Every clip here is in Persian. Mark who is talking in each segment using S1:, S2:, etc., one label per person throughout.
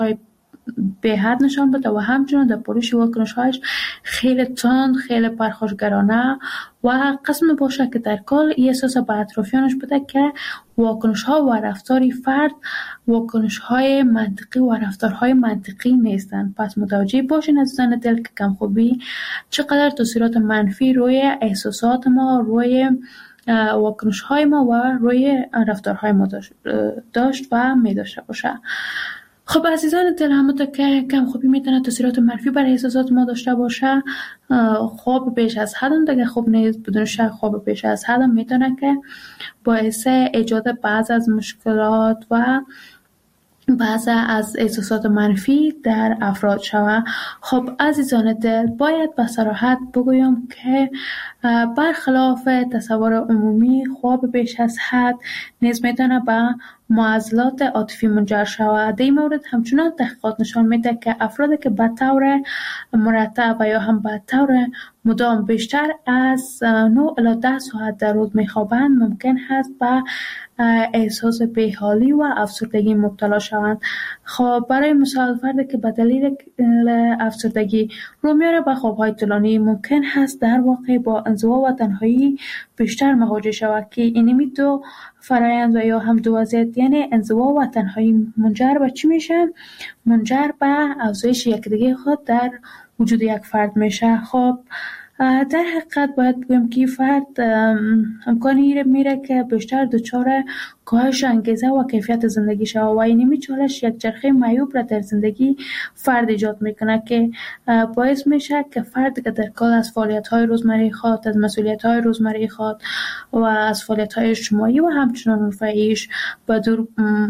S1: به حد نشان بده و همچنین در پولیش واکنش‌هایش خیلی تند، خیلی پرخاشگرانه و قسم باشه که در کل این احساس به اطرافیانش بده که واکنش‌ها و رفتاری فرد واکنش‌های منطقی و رفتارهای منطقی نیستند. پس متوجه باشین عزیزان دل که کمخوابی چقدر تاثیرات منفی روی احساسات ما، روی واکنش‌های ما و روی رفتارهای ما داشت و می داشته باشه. خب عزیزان دل، همونطور که کمخوابی میتونه تاثیرات منفی بر احساسات ما داشته باشه، خواب بیش از حد هم دیگه خوب نیست. بدون شک خواب بیش از حد هم میتونه که باعث ایجاد بعض از مشکلات و بعض از احساسات منفی در افراد شود. خب عزیزان دل، باید به صراحت بگویم که برخلاف تصور عمومی خواب بیش از حد نیز میتونه به معضلات عاطفی منجر شود. در این مورد همچنان تحقیقات نشان میده که افرادی که به طور مرتب و یا هم به طور مدام بیشتر از 9 الی 10 ساعت در روز میخوابند ممکن است به احساس بیحالی و افسردگی مبتلا شوند. خب برای مثال فردی که به دلیل افسردگی رو میاره به خوابهای طولانی ممکن هست در واقع با انزوا و تنهایی بیشتر مواجه شود که اینمی دو فرایند و یا هم دو وضعیت، یعنی انزوا و تنهایی، منجر به چی میشه؟ منجر به افزایش یکدیگه خود در وجود یک فرد میشه. خب در حقیقت باید بگویم که فرد امکانی میره که بیشتر دچار کاهش انگیزه و کیفیت زندگی شود و اینمی چالش یک چرخه معیوب را در زندگی فرد ایجاد میکنه که باعث میشه که فرد که در کل از فعالیت‌های روزمره خود، از مسئولیت‌های روزمره خود و از فعالیت‌های اجتماعی و همچنان رفاهیش به دور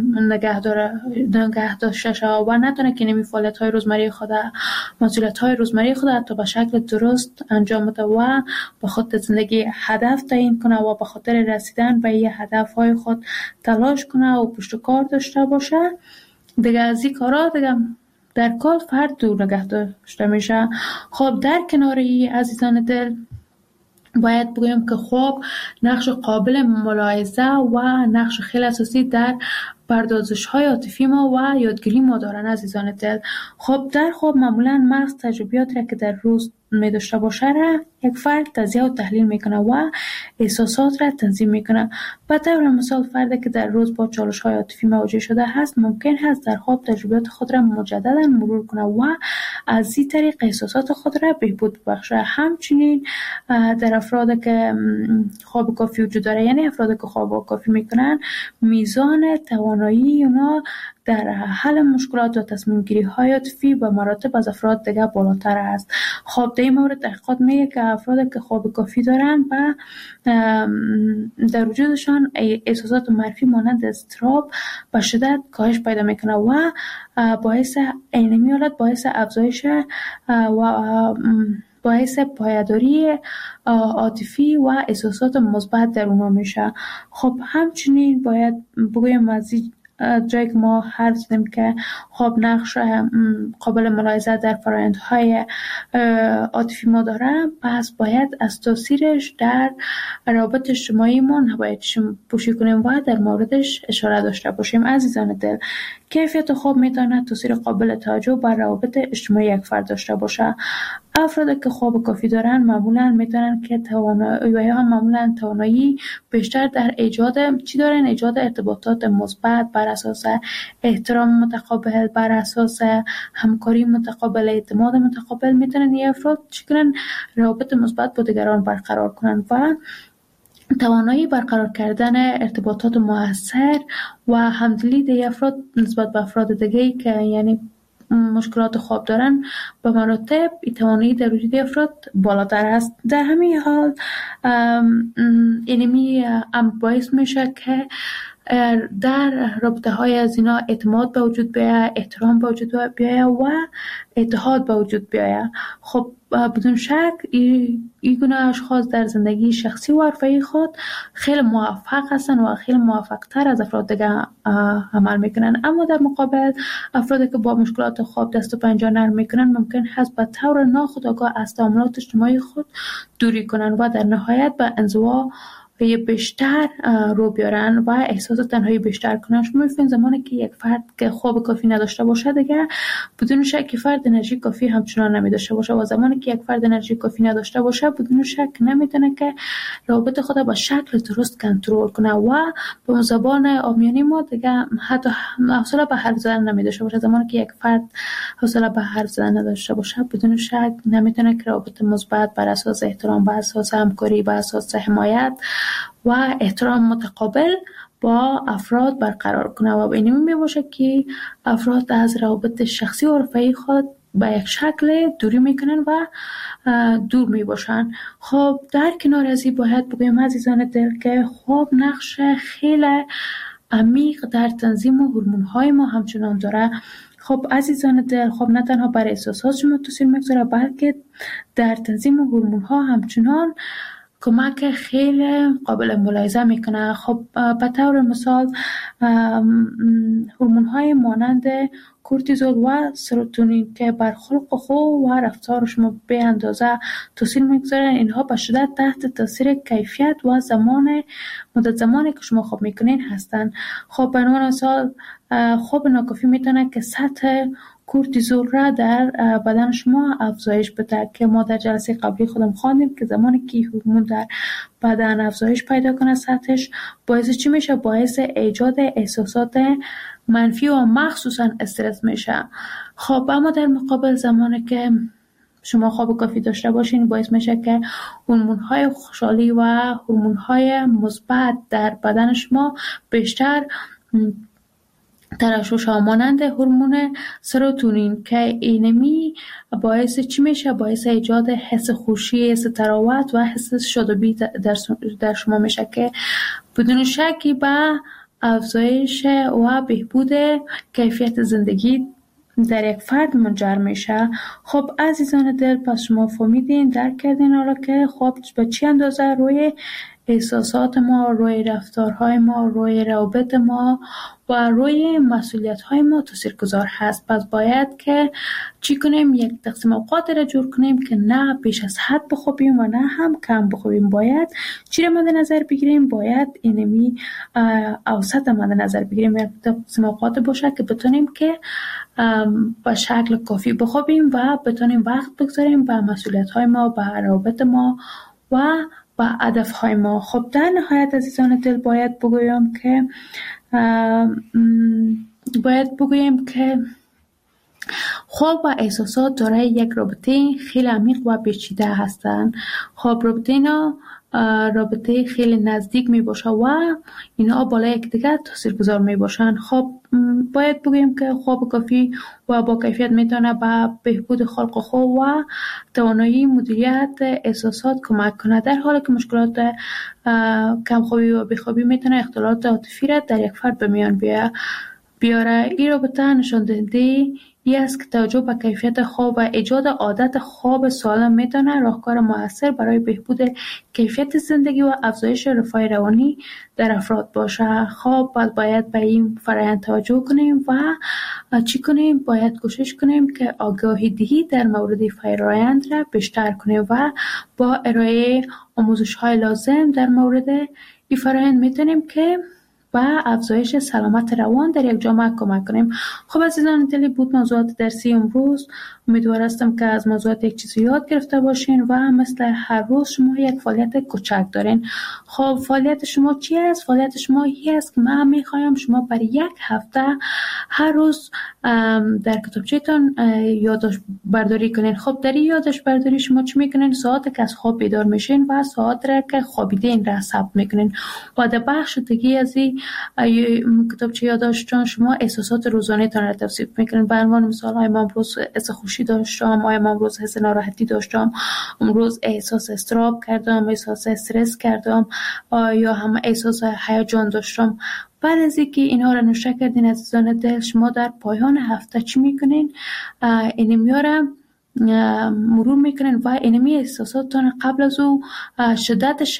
S1: نگه داشته شود و نتونه که اینمی فعالیت‌های روزمره خود، مسئولیت‌های روزمره خود حتی به شکل درست انجام بده و به خود زندگی هدف تعیین کنه و به خاطر رسیدن به این هدف‌های خود تلاش کنه و پشت کار داشته باشه. دیگه از این کارا دیگه در کل فرد دور نگه داشته میشه. خب در کنار این عزیزان دل باید بگویم که خواب نقش قابل ملاحظه و نقش خیلی اساسی در پردازش‌های عاطفی ما و یادگیری ما دارن عزیزان دل. خب در خواب معمولاً مغز تجربیات را که در روز می داشته باشه را یک فرد تجزیه و تحلیل میکنه و احساسات را تنظیم میکنه. به طور مثال فردی که در روز با چالش‌های عاطفی مواجه شده هست ممکن است در خواب تجربیات خود را مجددا مرور کنه و از این طریق احساسات خود را بهبود بخشه. همچنین در افرادی که خواب کافی وجود داره، یعنی افرادی که خواب کافی میکنن، میزان توانایی اونا در حل مشکلات و تصمیم گیری های عاطفی به مراتب از افراد دیگه بالاتر است. خب در این مورد تحقیقات میگه که افرادی که خواب کافی دارن و در وجودشان احساسات منفی مانند اضطراب به شدت کاهش پیدا میکنه و باعث اینمی حالت باعث افزایش و باعث پایداری عاطفی و احساسات مثبت در اونها میشه. خب همچنین باید بگویم از جایی که ما حرف زدیم که خواب نقش قابل ملاحظه در فرآیندهای عاطفی ما داره، پس باید از تاثیرش در روابط اجتماعی ما نباید پوشی کنیم و در موردش اشاره داشته باشیم. عزیزان دل، کیفیت خواب میتونه تاثیر قابل توجه بر روابط اجتماعی یک فرد داشته باشه. افرادی که خواب کافی دارن معمولاً میتونن که توانایی بیشتر در ایجاد ارتباطات مثبت بر اساس احترام متقابل، بر اساس همکاری متقابل، اعتماد متقابل. میتونن این افراد چیکارن؟ روابط مثبت با دیگران برقرار کنن و توانایی برقرار کردن ارتباطات مؤثر و همدلی در افراد نسبت به افراد دیگه‌ای که یعنی مشکلات خواب دارن به مراتب توانایی در وجود افراد بالاتر است. در همین حال اینمی باعث میشه که در رابطه های از اینا اعتماد به وجود بیاید، احترام به وجود بیاید و اتحاد به وجود بیاید. خب بدون شک این گونه اشخاص در زندگی شخصی و حرفه‌ای خود خیلی موفق هستن و خیلی موفق تر از افراد دیگه عمل میکنن. اما در مقابل افرادی که با مشکلات خواب دست و پنجه نرم میکنن ممکن هست به طور ناخودآگاه از تعاملات اجتماعی خود دوری کنن و در نهایت به انزوا به بیشتر رو بیارن و احساس تنهایی بیشتر کنن. شما می‌بینید زمانی که یک فرد که خواب کافی نداشته باشه دیگه بدون شک فرد انرژی کافی همچنان نمی‌داشته باشه و زمانی که یک فرد انرژی کافی نداشته باشه بدون شک نمیتونه که رابط خود با شکل درست کنترل کنه و به زبان عامیانه ما دیگه حتی حوصله به حرف زدن نمی‌داشته باشه. زمانی که یک فرد حوصله به حرف زدن نداشته باشه بدون شک نمیتونه که رابط مثبت بر اساس احترام، بر اساس همکاری، بر اساس حمایت و احترام متقابل با افراد برقرار کنه و اینمی میباشه که افراد از روابط شخصی و رفاهی خود به یک شکل دوری میکنن و دور میباشن. خب در کنار از این باید بگویم عزیزان دل که خواب نقش خیلی عمیق در تنظیم هورمون‌های ما همچنان داره. خب عزیزان دل، خب نه تنها بر احساسات شما تاثیر میگذاره بلکه در تنظیم هورمون‌ها همچنان کمک خیلی قابل ملاحظه میکنه. خب به طور مثال هورمون‌های مانند کورتیزول و سروتونین که بر خلق خو و رفتار شما به اندازه تاثیر میگذارن، اینها به شدت تحت تاثیر کیفیت و مدت زمانی که شما خواب میکنین هستن. خب به عنوان مثال خواب ناکافی میتونه که سطح کورتیزول را در بدن شما افزایش بده که ما در جلسه قبلی خودم خواندیم که زمانی که هورمون در بدن افزایش پیدا کنه سطحش باعث چی میشه؟ باعث ایجاد احساسات منفی و مخصوصا استرس میشه. خب اما در مقابل زمانی که شما خواب کافی داشته باشین باعث میشه که هورمون‌های خوشحالی و هورمون‌های مثبت در بدن شما بیشتر ترشح مانند هورمون سروتونین که اینمی باعث چی میشه؟ باعث ایجاد حس خوشی، حس تراوت و حس شادابی در شما میشه که بدون شکی به افزایش و بهبود کیفیت زندگی در یک فرد منجر میشه. خب عزیزان دل، پس شما فهمیدین، درک کردین حالا که خواب به چی اندازه روی احساسات ما، روی رفتارهای ما، روی روابط ما و روی مسئولیت‌های ما تاثیرگذار هست. پس باید که چی کنیم؟ یک تقسیم اوقات را جور کنیم که نه بیش از حد بخوابیم و نه هم کم بخوابیم. باید چی را مد نظر بگیریم؟ باید اینمی اوسط مد نظر بگیریم. یک تقسیم اوقات باشه که بتونیم که به شکل کافی بخوابیم و بتونیم وقت بگذاریم به مسئولیت‌های ما، به روابط ما و و هدف‌های ما. خب در نهایت عزیزان دل باید بگویم که خواب و احساسات دارای یک رابطه خیلی عمیق و پیچیده هستند. خب رابطه اینا رابطه خیلی نزدیک می باشه و اینا بالای یکدیگر تاثیرگذار می باشن. خب باید بگویم که خواب کافی و با کیفیت میتونه به بهبود خلق خو و توانایی مدیریت احساسات کمک کنه، در حالی که مشکلات کمخوابی و بیخوابی میتونه اختلالات عاطفی را در یک فرد به میان بیاره. این رابطه نشان دهنده ای است که توجه به کیفیت خواب و ایجاد عادت خواب سالم میتونه راهکار موثر برای بهبود کیفیت زندگی و افزایش رفاه روانی در افراد باشه. خب باید به این فرآیند توجه کنیم و چی کنیم؟ باید کوشش کنیم که آگاهی دهی در مورد فرآیند را بیشتر کنیم و با ارائه آموزش‌های لازم در مورد این فرآیند میتونیم که و افزایش سلامت روان در یک جامعه کمک کنیم. خب عزیزان دلی بود موضوعات درسی امروز. امیدوار هستم که از موضوعات یک چیزی یاد گرفته باشین و مثل هر روز شما یک فعالیت کوچک دارین. خب فعالیت شما چی است؟ فعالیت شما این است که من میخوایم شما برای یک هفته هر روز در کتابچه‌تان یادداشت برداری کنین. خب در این یادداشت برداری شما چی میکنین؟ ساعتی که از خواب بیدار میشین و ساعت را که خوابیدین را ثبت میکنین و در بخش دیگه از این کتابچه یادداشتتان شما احساسات روزانه تان را توصیف میکنین. به عنوان مثال من امروز حس خوشی داشتم، من امروز حس ناراحتی داشتم، امروز احساس اضطراب کردم، احساس استرس کردم یا هم احساس هیجان داشتم. بعد از اینکه اینها را نوشته کردین عزیزان دل، شما در پایان هفته چی میکنین؟ اینمی را مرور میکنین و اینمی احساساتتان قبل از او شدتش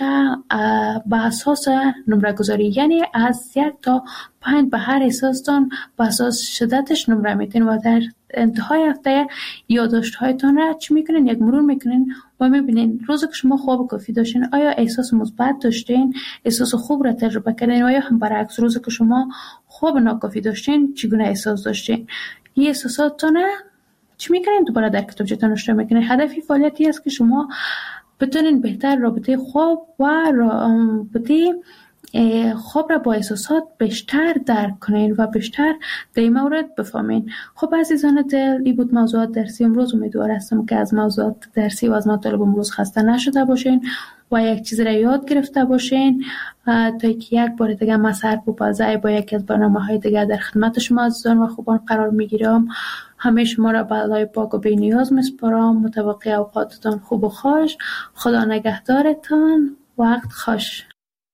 S1: به اساس نمره گذاری، یعنی از 1 تا 5 به هر احساستان به اساس شدتش نمره میتین و در انتهای هفته یادداشت‌هایتان را چی میکنین؟ یک مرور میکنین و میبینین روزی که شما خواب کافی داشتین آیا احساس مثبت داشتین، احساس خوب را تجربه کردین، و یا هم برعکس روزی که شما خواب ناکافی داشتین چگونه احساس داشتین. این احساساتتان چی میکنین؟ دوباره در کتابچه‌تان نوشته میکنین. هدفی فعالیتی است که شما بتونین بهتر رابطه خواب و رابطه خواب را با احساسات بیشتر درک کنین و بیشتر در این مورد بفهمین. خب عزیزان دل، این بود موضوعات درسی امروز. امیدوار هستم که از موضوعات درسی و از مطالب امروز خسته نشده باشین و یک چیز را یاد گرفته باشین تا که یک بار دیگه من سرپوپزای با یکی از برنامه‌های دیگه در خدمت شما عزیزان و خوبان قرار میگیرم. همه شما را به الله پاک و بی نیاز میسپارم. متوقع اوقاتتان خوب و خوش. خدا نگهدارتان. وقت خوش.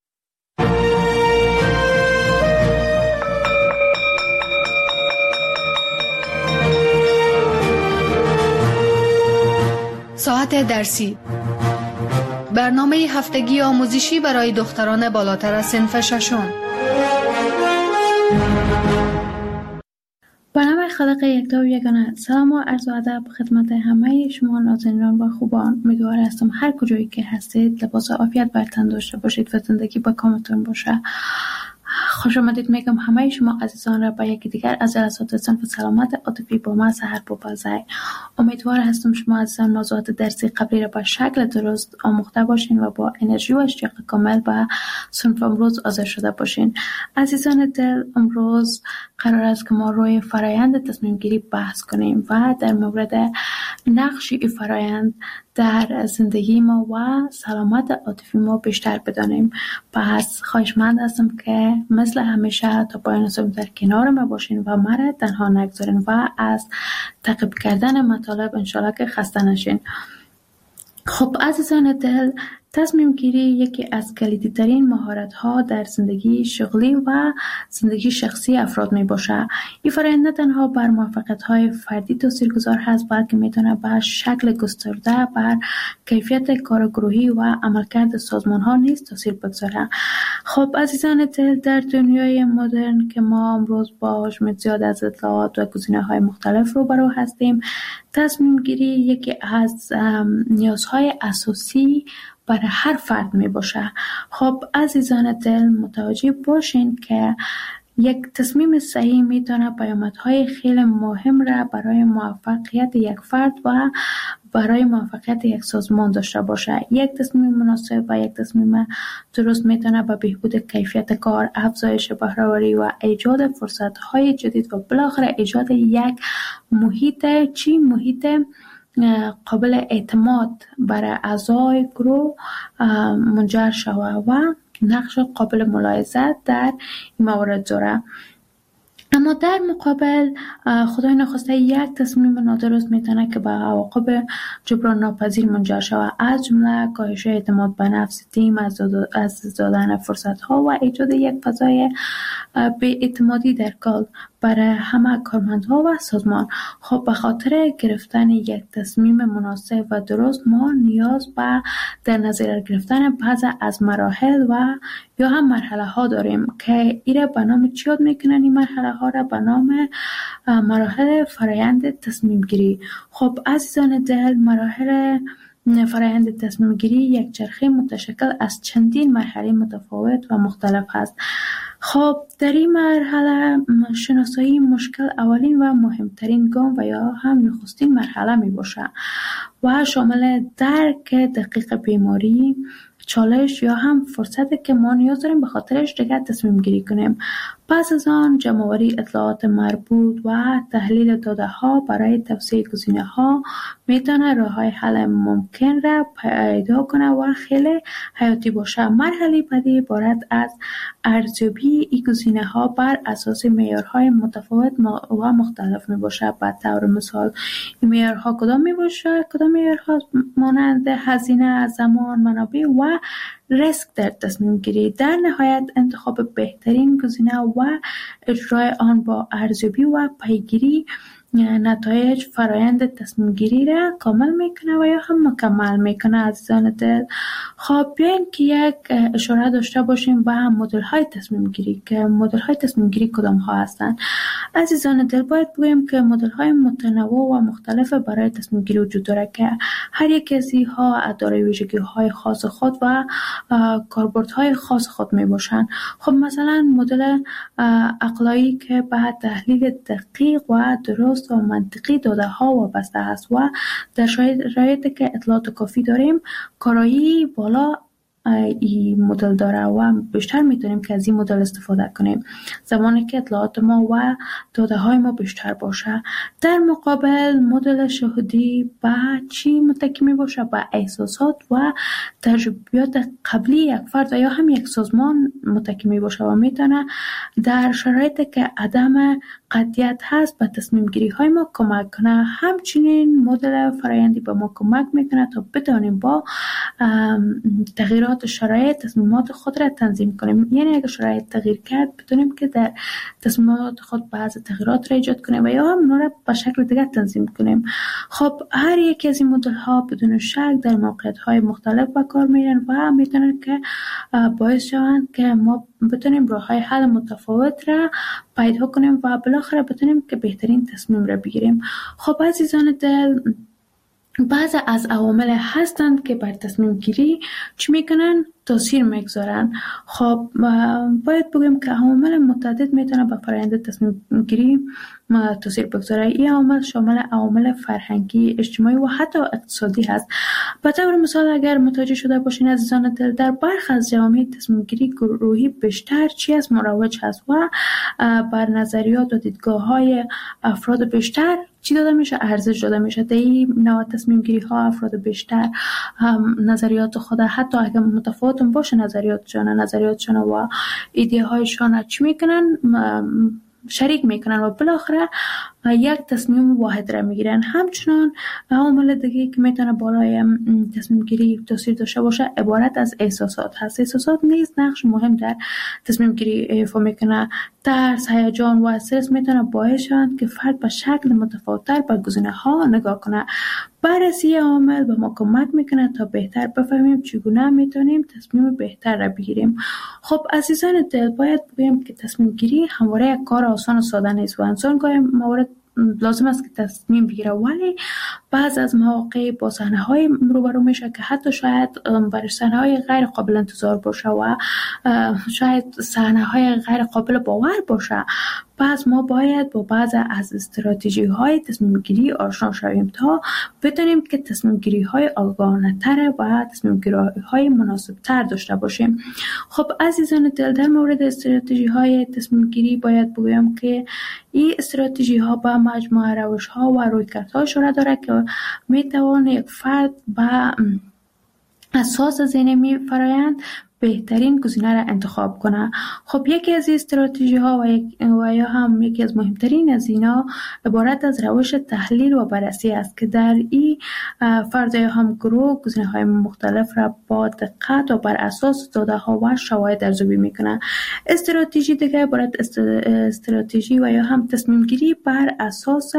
S2: ساعت درسی، برنامه هفتگی آموزشی برای دختران بالاتر از صنف ششم.
S1: به نام خالق یکتا و یگانه. سلام و عرض و ادب خدمت همه شما نازنینان و خوبان. امیدوار هستم هر کجایی که هستید لباس عافیت بر تن داشته باشید و زندگی با کامتون باشه. خوش آمدید میگم همه شما عزیزان را به یکی دیگر از جلسات صنف سلامت عاطفی با من سحر پوپزای. امیدوار هستم شما عزیزان موضوعات درسی قبلی را به شکل درست آموخته باشین و با انرژی و اشتیاق کامل به صنف امروز حاضر شده باشین. عزیزان دل، امروز قرار است که ما روی فرایند تصمیم گیری بحث کنیم و در مورد نقش این فرایند در زندگی ما و سلامت عاطفی ما بیشتر بدانیم. پس خواهشمند هستم که مثل همیشه تا پایان صبح در کنار ما باشین و مرا تنها نگذارین و از تعقیب کردن مطالب انشالله که خسته نشین. خب عزیزان دل، تصمیم گیری یکی از کلیدی ترین مهارت ها در زندگی شغلی و زندگی شخصی افراد می باشه. این فرآیند نه تنها بر موفقیت های فردی تاثیرگذار هست بلکه میتونه به شکل گسترده بر کیفیت کار گروهی و عملکرد سازمان ها نیز تاثیر بگذاره. خب عزیزان دل، در دنیای مدرن که ما امروز با حجم زیاد از اطلاعات و گزینه های مختلف روبرو هستیم، تصمیم گیری یکی از نیازهای اساسی برای هر فرد می باشه. خب عزیزان دل، متوجه باشین که یک تصمیم صحیح میتونه پیامدهای خیلی مهم را برای موفقیت یک فرد و برای موفقیت یک سازمان داشته باشه. یک تصمیم مناسب و یک تصمیم درست میتونه به بهبود کیفیت کار، افزایش بهره‌وری و ایجاد فرصت‌های جدید و بالاخره ایجاد یک محیط قابل اعتماد برای اعضای گروه منجر شود و نقش قابل ملاحظه در این موارد داره. اما در مقابل خدای نخواسته یک تصمیم نادرست میتونه که به عواقب جبران ناپذیر منجر شود، از جمله کاهش اعتماد به نفس تیم، از دست دادن فرصت ها و ایجاد یک فضای بی‌اعتمادی در کار برای همه کارمندها و سازمان. خب به خاطر گرفتن یک تصمیم مناسب و درست ما نیاز به در نظر گرفتن بعض از مراحل و یا هم مرحله ها داریم که ایره به نام چی یاد میکنن؟ این مرحله ها را به نام مراحل فرایند تصمیم گیری. خب عزیزان دل، مراحل فرایند تصمیم گیری یک چرخه متشکل از چندین مرحله متفاوت و مختلف هست. خب در این مرحله شناسایی مشکل اولین و مهمترین گام و یا هم نخستین مرحله می باشه و شامل درک دقیق بیماری، چالش یا هم فرصتی که ما نیاز داریم به خاطرش دیگه تصمیم گیری کنیم. پس از آن جمع‌آوری اطلاعات مربوط و تحلیل داده ها برای توسعه گزینه ها میتونه راه های حل ممکن را پیدا کنه و خیلی حیاتی باشه. مرحله بعدی عبارت از ارزیابی این گزینه ها بر اساس معیارهای متفاوت و مختلف می باشه. به طور مثال این معیارها کدام می باشه؟ کدام معیارها؟ مانند هزینه، زمان، منابع و ریسک در تصمیم گیری. در نهایت انتخاب بهترین گزینه و اجرای آن با ارزیابی و پیگیری نتایج فرایند تصمیم گیری را کامل میکنه و یا هم مکمل میکنه عزیزان دل. خب بیاین که یک اشاره داشته باشیم به مدل های تصمیم گیری که مدل های تصمیم گیری کدام ها هستند. عزیزان دل باید بگویم که مدل های متنوع و مختلف برای تصمیم گیری وجود داره که هر یک از اینها دارای ویژگی های خاص خود و کاربردهای خاص خود می باشند. خب مثلا مدل عقلایی که به تحلیل دقیق و درست و منطقی داده ها وابسته است و در شرایطی که اطلاعات کافی داریم کارایی بالا این مدل داره و بیشتر میتونیم که از این مدل استفاده کنیم زمانی که اطلاعات ما و داده های ما بیشتر باشه. در مقابل مدل شهودی به چی متکی می باشه؟ به احساسات و تجربیات قبلی یک فرد یا هم یک سازمان متکی می باشه و میتونه در شرایطی که عدم قطعیت هست به تصمیم گیری های ما کمک کنه. همچنین مدل فرآیندی به ما کمک میکنه تا بدانیم با تغییرات شرایط تصمیمات خود را تنظیم کنیم. یعنی اگر شرایط تغییر کرد بدونیم که در تصمیمات خود بعض تغییرات را ایجاد کنیم و یا هم اونا را به شکل دیگر تنظیم کنیم. خب هر یک از این مدل ها بدون شک در موقعیت های مختلف به کار میرن و میتونن که باعث شوند که ما بتونیم راه های حل متفاوت را پیدا کنیم و بالاخره بتونیم که بهترین تصمیم را بگیریم. خب عزیزان دل بعض از عوامل هستند که بر تصمیم گیری چی میکنن؟ تاثیر میگذارن. خب باید بگیم که عوامل متعدد میتونه به فرآیند تصمیم گیری تاثیر بگذاره. این عوامل شامل عوامل فرهنگی، اجتماعی و حتی اقتصادی هست. به طور مثال اگر متوجه شده باشین عزیزان دل در برخی از جوامع تصمیم گیری گروهی بیشتر چی از مروج هست و بر نظریات و دیدگاه های افراد بیشتر چی داده میشه؟ ارزش داده میشه. در این نوع تصمیم گیری ها افراد بیشتر نظریات خود حتی اگر متفاوت باشه نظریاتشان و ایده هایشان چی میکنن؟ شریک میکنن و بالاخره یک تصمیم واحد را میگیرن. همچنان عامل دیگه که میتونه بالای تصمیم گیری تاثیر داشته باشه عبارت از احساسات هست. احساسات نیز نقش مهم در تصمیم گیری ایفا میکنه. ترس، هیجان و استرس میتونه باعث شوند که فرد به شکل متفاوت‌تر به گزینه ها نگاه کنه. بررسی عامل به ما کمک میکنه تا بهتر بفهمیم چگونه میتونیم تصمیم بهتر را بگیریم. خب عزیزان دل باید بگویم که تصمیم گیری همواره یک کار آسان و ساده نیست و انسان گاهی موارد لازم است که تصمیم بگیره، ولی بعض از مواقع با صحنه‌های روبرو میشه که حتی شاید برای صحنه‌های غیر قابل انتظار باشه و شاید صحنه‌های غیر قابل باور باشه. پس ما باید با بعض از استراتژی‌های تصمیم گیری آشنا شویم تا بدانیم که تصمیم گیری‌های آگاهانه‌تر و تصمیم گیری‌های مناسب‌تر داشته باشیم. خب عزیزان دل در مورد استراتژی‌های تصمیم گیری باید بگویم که این استراتژی‌ها با مجموعه روش‌ها و رویکردها اشاره داره که می‌توان یک فرد با اساس ذهنی فرآیند بهترین گزینه را انتخاب کنه. خب یکی از این استراتژی ها و یا هم یکی از مهمترین از اینا عبارت از روش تحلیل و بررسی است که در این فرد یا هم گروه گزینه های مختلف را با دقت و بر اساس داده ها و شواهد ارزیابی میکنه. استراتژی دیگه عبارت استراتژی و یا هم تصمیم گیری بر اساس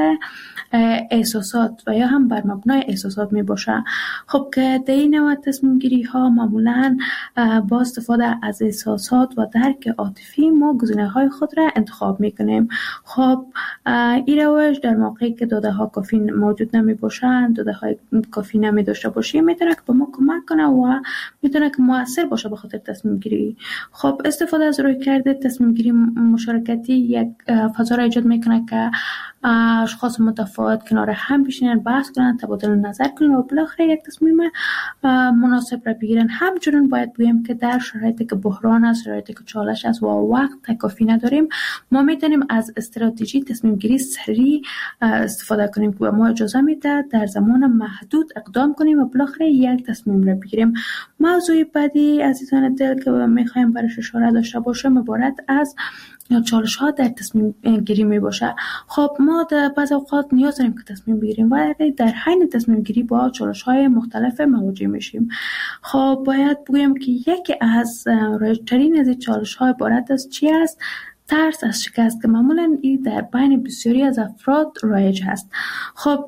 S1: احساسات و یا هم بر مبنای احساسات می باشه. خب که در این نوع تصمیم گیری ها معمولاً با استفاده از احساسات و درک عاطفی ما گزینه‌های خود را انتخاب می‌کنیم. خب این روش در موقعی که داده ها کافی موجود نمی باشند، داده های کافی نمی داشته باشیم، میتونه که به ما کمک کنه و میتونه که مؤثر باشه به خاطر تصمیم گیری. خب استفاده از رویکرد تصمیم گیری مشارکتی یک فضا را ایجاد میکنه که اشخاص متفاوت کنار هم بشینن، بحث کنن، تبادل نظر کنن و بالاخره یک تصمیم مناسب را بگیرن. همچنین باید بگیم که در شرایطی که بحران است، شرایطی که چالش است و وقت کافی نداریم، ما میتونیم از استراتژی تصمیم گیری سریع استفاده کنیم که به ما اجازه میده در زمان محدود اقدام کنیم و بالاخره یک تصمیم را بگیریم. موضوع بعدی عزیزان دل که میخوایم برش اشاره داشته باشیم عبارت از چالش ها در تصمیم گیری می باشه. خب ما در بعض اوقات نیاز داریم که تصمیم بگیریم و در حین تصمیم گیری با چالش های مختلف مواجه میشیم. خب باید بگویم که یکی از رایج‌ترین از این چالش ها عبارت از چی است؟ ترس از شکست که معمولا این در بین بسیاری از افراد رایج هست. خب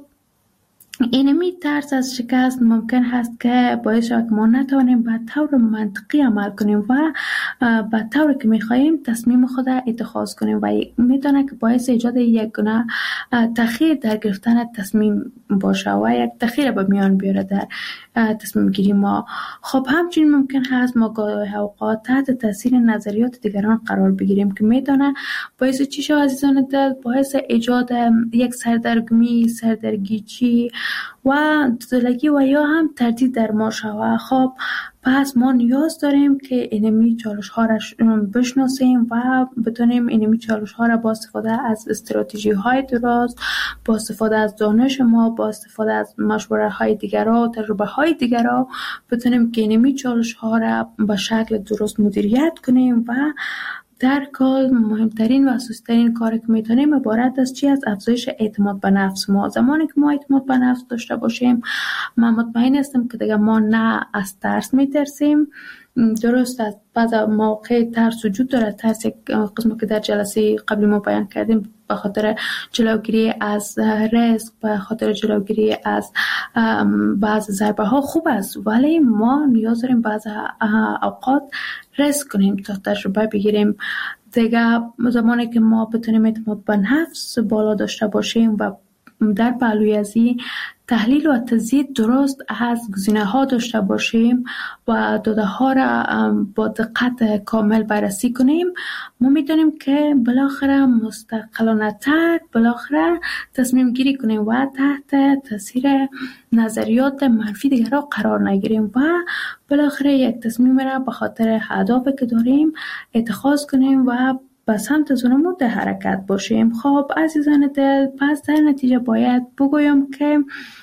S1: اینمی ترس از شکست ممکن هست که باعث شود که ما نتوانیم به طور منطقی عمل کنیم و به طوری که می‌خواهیم تصمیم خود را اتخاذ کنیم و میتونه که باعث ایجاد یک گونه تأخیر در گرفتن تصمیم باشه و یک تأخیر به میان بیاره در تصمیم گیری ما. خب همچنین ممکن هست ما گاهی اوقات تحت تاثیر نظریات دیگران قرار بگیریم که میتونه باعث چی شود عزیزان دل؟ باعث ایجاد یک سردرگمی، سردرگیجی و دلگی و یا هم تردید در ما شود. خب پس ما نیاز داریم که اینمی چالش ها را بشناسیم و بتونیم اینمی چالش ها را با استفاده از استراتژی های درست، با استفاده از دانش ما، با استفاده از مشوره های دیگران، تجربه های دیگران بتونیم که اینمی چالش ها را به شکل درست مدیریت کنیم و در کل مهمترین و اساسی‌ترین کاری که میتونیم عبارت از چی؟ از افزایش اعتماد به نفس ما. زمانی که ما اعتماد به نفس داشته باشیم، من مطمئن هستم که دیگه ما نه از ترس میترسیم. درست است بعض موقع ترس وجود داره، ترس یک قسمی که در جلسه قبلی ما بیان کردیم به خاطر جلوگیری از ریسک، به خاطر جلوگیری از بعض ضربه ها خوب است، ولی ما نیاز داریم بعض اوقات ریسک کنیم تا تجربه بگیریم. دیگه زمانی که ما بتونیم اعتماد به نفس بالا داشته باشیم و در پهلوی از این تحلیل و تجزیه درست از گزینه ها داشته باشیم و داده ها را با دقت کامل بررسی کنیم، ما میتونیم که بالاخره مستقلانه تر بالاخره تصمیم گیری کنیم و تحت تاثیر نظریات منفی دیگر را قرار نگیریم و بالاخره یک تصمیم را به خاطر اهدافی که داریم اتخاذ کنیم و به سمت زنمود حرکت باشیم. خب عزیزان دل، پس در نتیجه باید بگویم که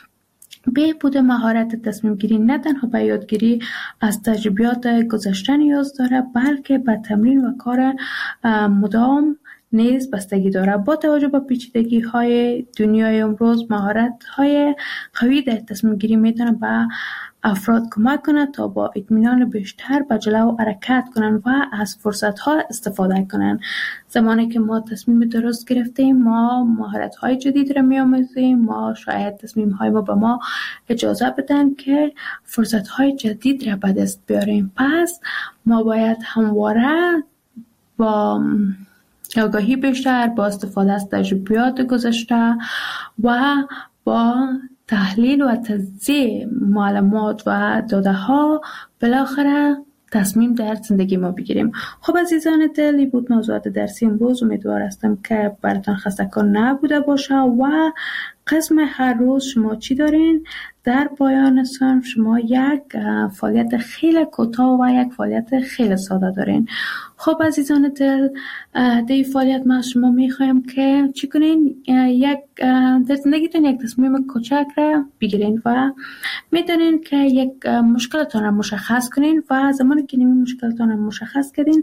S1: بهبود مهارت تصمیم گیری نه تنها به یادگیری از تجربیات گذشته نیاز داره، بلکه به تمرین و کار مدام نیز بستگی داره. با توجه به پیچیدگی های دنیای امروز، مهارت های قوی در تصمیم گیری میتونه به افراد کمک کنند تا با اطمینان بیشتر به جلو حرکت کنند و از فرصت ها استفاده کنند. زمانی که ما تصمیم درست گرفتیم، ما مهارت های جدید را می‌آموزیم، ما شاید تصمیم های ما به ما اجازه بدن که فرصت های جدید را به دست بیاریم. پس ما باید همواره با آگاهی بیشتر، با استفاده از تجربیات گذشته و با تحلیل و تجزیه معلومات و داده ها بالاخره تصمیم در زندگی ما بگیریم. خب عزیزان دلی بود موضوعات درسی امروز. امیدوار هستم که براتون خسته‌کن نبوده باشه و قسم هر روز شما چی دارین؟ در پایان صنف شما یک فعالیت خیلی کوتاه و یک فعالیت خیلی ساده دارین. خب عزیزان دل، در فعالیت ما شما میخوایم که چی کنین؟ در زندگیتون یک تصمیم کوچک را بگیرین و میدونین که یک مشکلتون را مشخص کنین و زمانی که نمی مشکلتون را مشخص کردین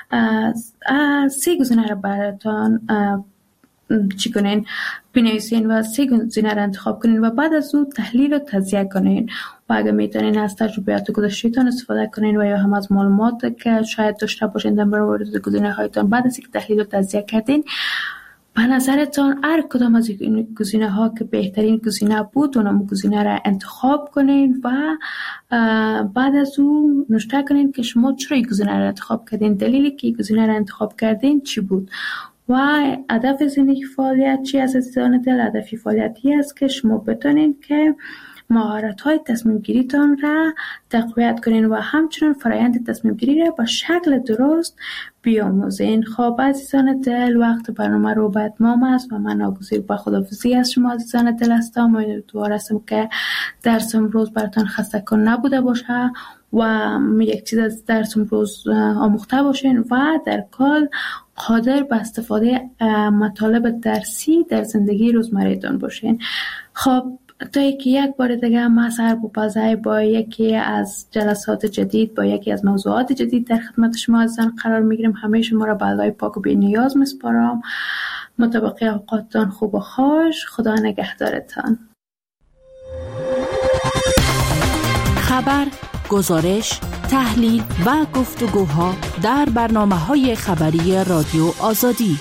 S1: 3 گزینه را براتون چی کنین؟ بنویسین و 3 گزینه را انتخاب کنین و بعد از اون تحلیل و تجزیه کنین و اگه میتونین از تجربیات گذشته‌تون استفاده کنین و یا هم از معلومات که شاید داشته باشین در مورد گزینه هایتون بعد از اینکه تحلیل و تجزیه کردین، به نظرتان هر کدام از این گزینه ها که بهترین گزینه بود اونم گزینه را انتخاب کنین و بعد از اون نوشته کنین که شما چرا این گزینه را انتخاب کردین، دلیلی که این گزینه را انتخاب کردین چی بود و هدف زندگی فعالیت چی است عزیزان دل. هدف فعالیتی است که شما بتونین که مهارت‌های تصمیم گیریتان را تقویت کنین و همچنین فرآیند تصمیم گیری را به شکل درست بیاموزین. خب عزیزان دل، وقت برنامه رو به اتمام است و من ناگزیر به خداحافظی از شما عزیزان دل هستم. امیدوار هستم که درس امروز براتون خسته‌کن نبوده باشه و یک چیز از درس امروز آموخته باشین و در کل قادر به استفاده مطالب درسی در زندگی روزمره‌تان باشین. خب تا یک بار دیگه ما سر بپازای با یکی از جلسات جدید، با یکی از موضوعات جدید در خدمت شما عزیزان قرار میگیریم. همه شما را به الله پاک و بی نیاز میسپارم. مطابق اوقاتتان خوب و خوش. خدا نگهدارتان.
S3: خبر، گزارش، تحلیل و گفتگوها در برنامه‌های خبری رادیو آزادی.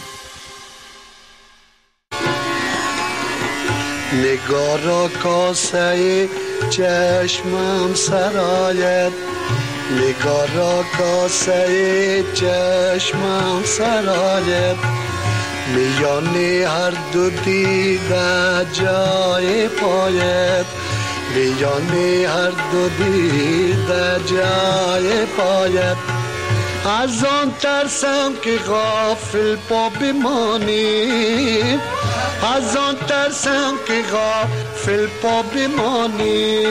S4: نگارا کاسه چشمم سرایت، نگارا کاسه چشمم سرایت، میانه هر دو دیده جای پایت، میانه هر دو دیده جای پایت. از آن ترسم که غافل پا بمانی، از آن ترسم که غافل پا بمانی.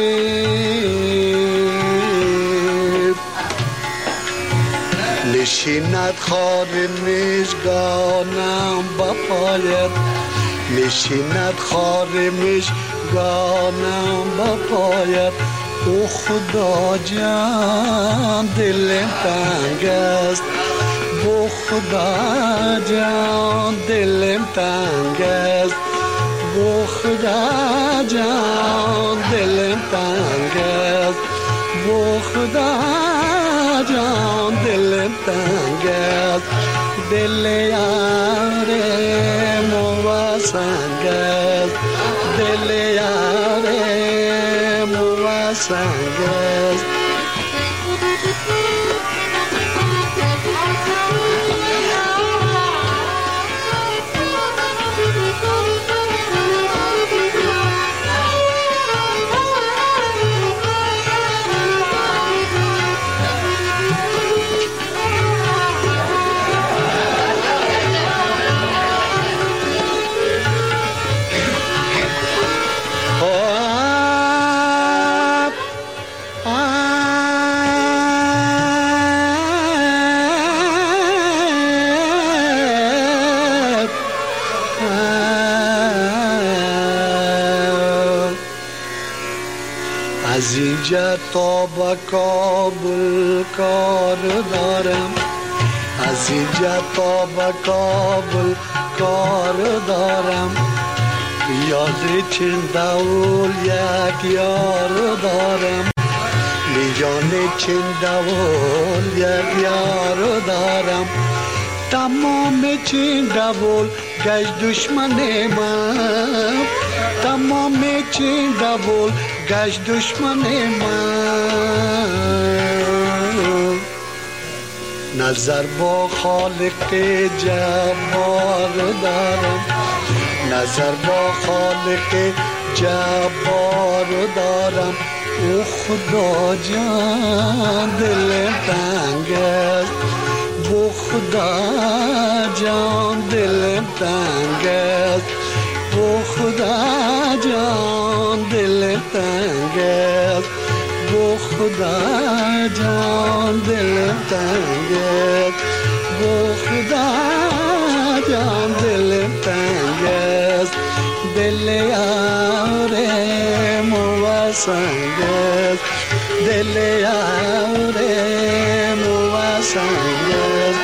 S4: نشیند خار مژگانم با پایت، نشیند خار مژگانم با پایت. او خدا جان دلم تنگ است، او خدا جان دلم تنگ است، او خدا جان دلم تنگ است، او خدا جان دلم تنگ است. دل یارم و سنگ است، دل یارم و سنگ است. از اینجا تا به کابل کار دارم، از اینجا تا به کابل کار دارم. یاد چنداول یک یار دارم، میان چنداول یک یار دارم. تمام چنداول گشت دشمن من، تمام چنداول گشت دشمن من. نظر با خالق جبار دارم، نظر با خالق جبار دارم. او خدا جان دلم تنگ است، او خدا جان دلم تنگ است، او خدا جان دلم تنگ است، او خدا جان دلم تنگ است، او خدا جان دلم تنگ است. دل یارم و سنگ است، دل یارم و سنگ است.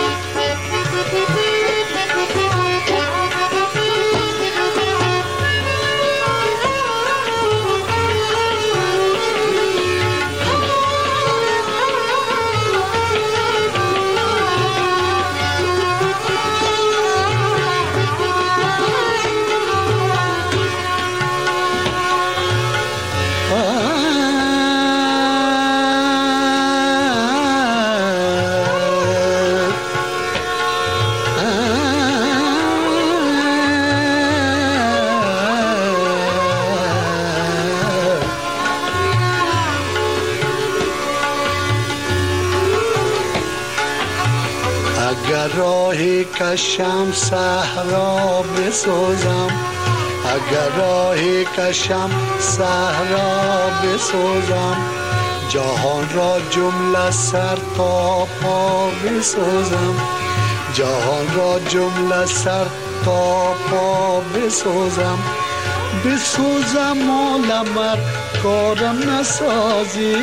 S4: اگر راهی کشم صحرا بسوزم، اگر راهی کشم صحرا بسوزم. جهان را جمله سر تا پا بسوزم، جهان را جمله سر تا پا بسوزم. بسوزم مال مر کارم نسازی،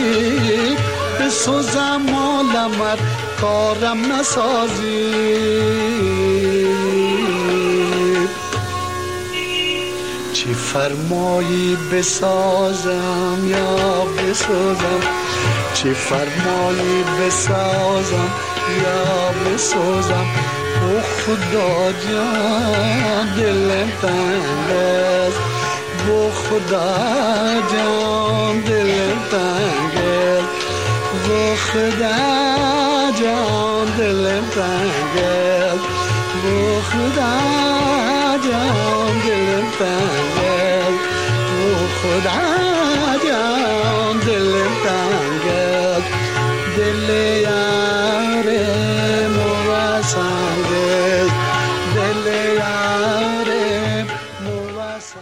S4: بسوزم مال مر کارم نسازی. چی فرمایی بسازم یا بسازم، چی فرمایی بسازم یا بسازم. او خدا جان دلم تنگ است، او خدا جان دلم تنگ است، او خدا جان دلم تنگ است، او خدا جان دلم تنگ است، او خدا